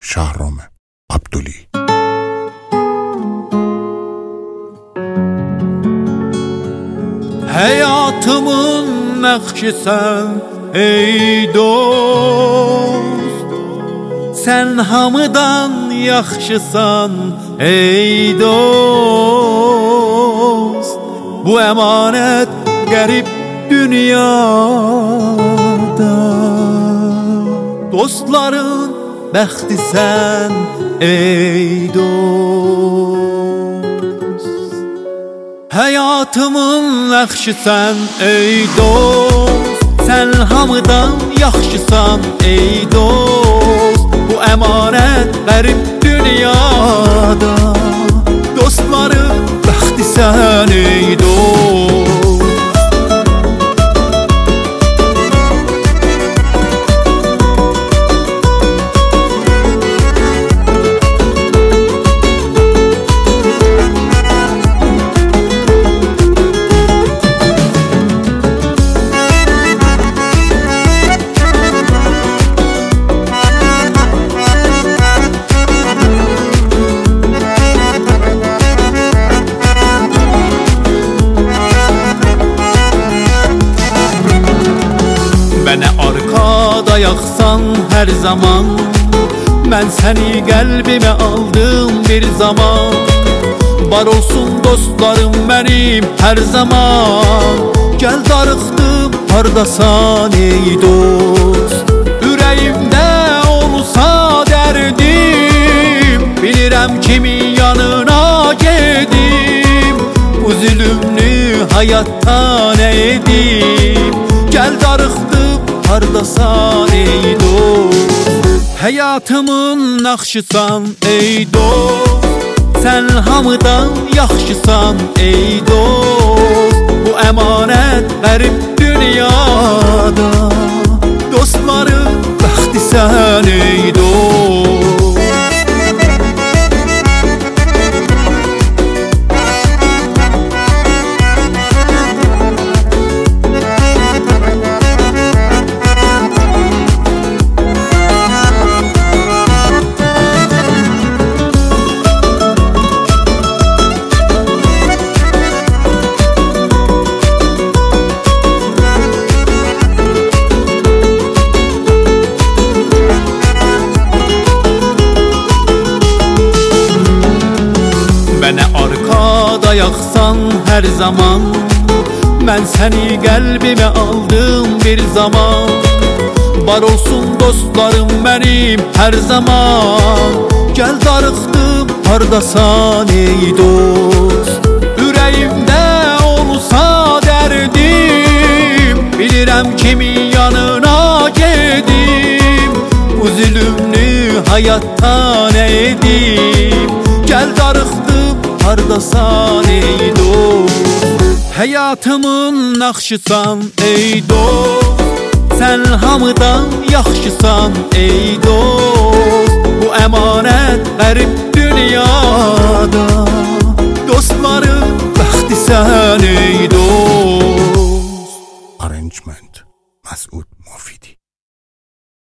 Şahram Abduli. Həyatımın nəqşisən ey dost, sən hamıdan yaxşısan ey dost. Bu əmanət qərib dünyada, dostların bəxtisən ey dost. Həyatımın nəqşisən ey dost, sən hamıdan yaxşısan ey dost. Bu əmanət qərib dünyada, dostların bəxtisən ey dost. Mənə arkada yaxsan hər zaman, mən səni qəlbimə aldım bir zaman. Var olsun dostlarım mənim hər zaman, gəl darıxdım hardasan ey dost. Ürəyimdə olsa dərdim, bilirəm kimin yanına gedim. Bu zülümlü həyatdan nə edim, gəl darıxdım hardasan ey dost. Həyatımın naxşısan ey dost, sən hamıdan yaxşısan ey dost. Bu əmanət qərib dünyada, dostların bəxtisən ey dost. Mənə arkada yaxsan hər zaman, mən səni qəlbimə aldım bir zaman. Var olsun dostlarım mənim hər zaman, gəl darıxdım hardasan ey dost. Ürəyimdə olsa dərdim, bilirəm kimin yanına gedim. Bu zülümlü həyatdan nə edim, gəl darıxdım hardasan ey dost. Həyatımın naxşısan ey dost, sən hamıdan yaxşısan ey dost. Bu əmanət qərib dünyada, dostların bəxtisən ey dost. Arrangement Masud